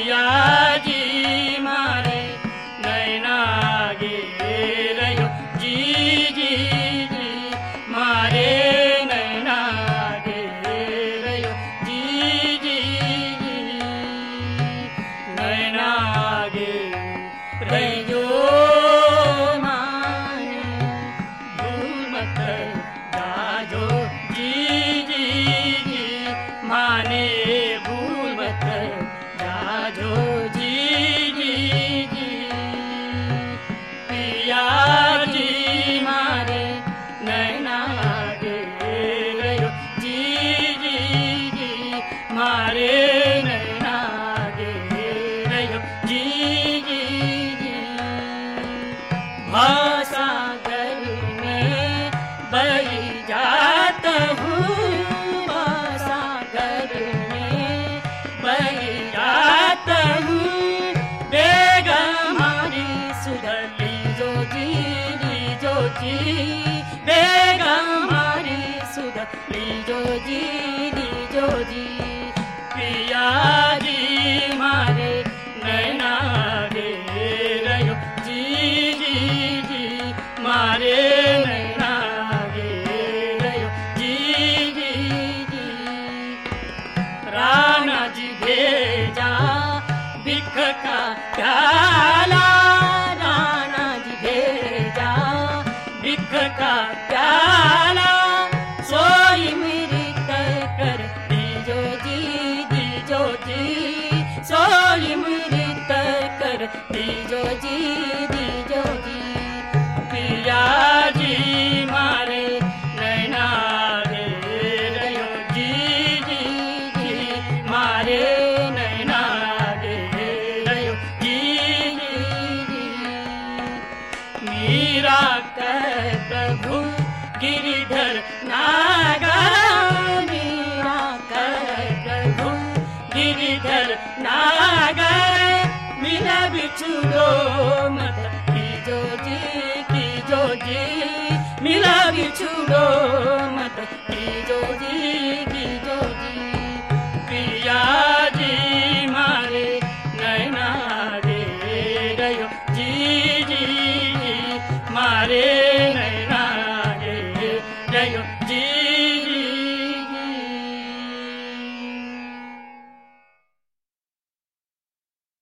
पिया जी मारे नैना गेरयो जी जी जी मारे नैना गेरयो जी जी जी नैना गेरयो मारे भूल मत जाजो जी जी जी माने भूल मत जाजो जी जी जी पिया जी मारे नैना गेरयो जी जी जी मारे नैना गेरयो जी जी जी भासागर में बही जाता हूँ भासागर में बही जाता हूँ बेगा मारी सुधर लीजो जी बेगा मारी सुधर लीजो जी पिया जी मारे नैना गेरयो जी जी जी मारे नैना गेरयो जी जी जी राणा जी भेजा भिख का प्याला राणा जी भेजा भिख का प्याला सोई मेरी तय कर दीजो जी सोई मेरी तय कर दीजो जी पिया जी मारे नैना गेरयो जी जी जी मारे नैना गेरयो जी जी जी मीरा कह प्रभु गिरिधर नागर मीरा कह प्रभु गिरिधर नागर मिला बिछुड़ो मत कीजो जी मिला बिछुड़ो मत कीजो जी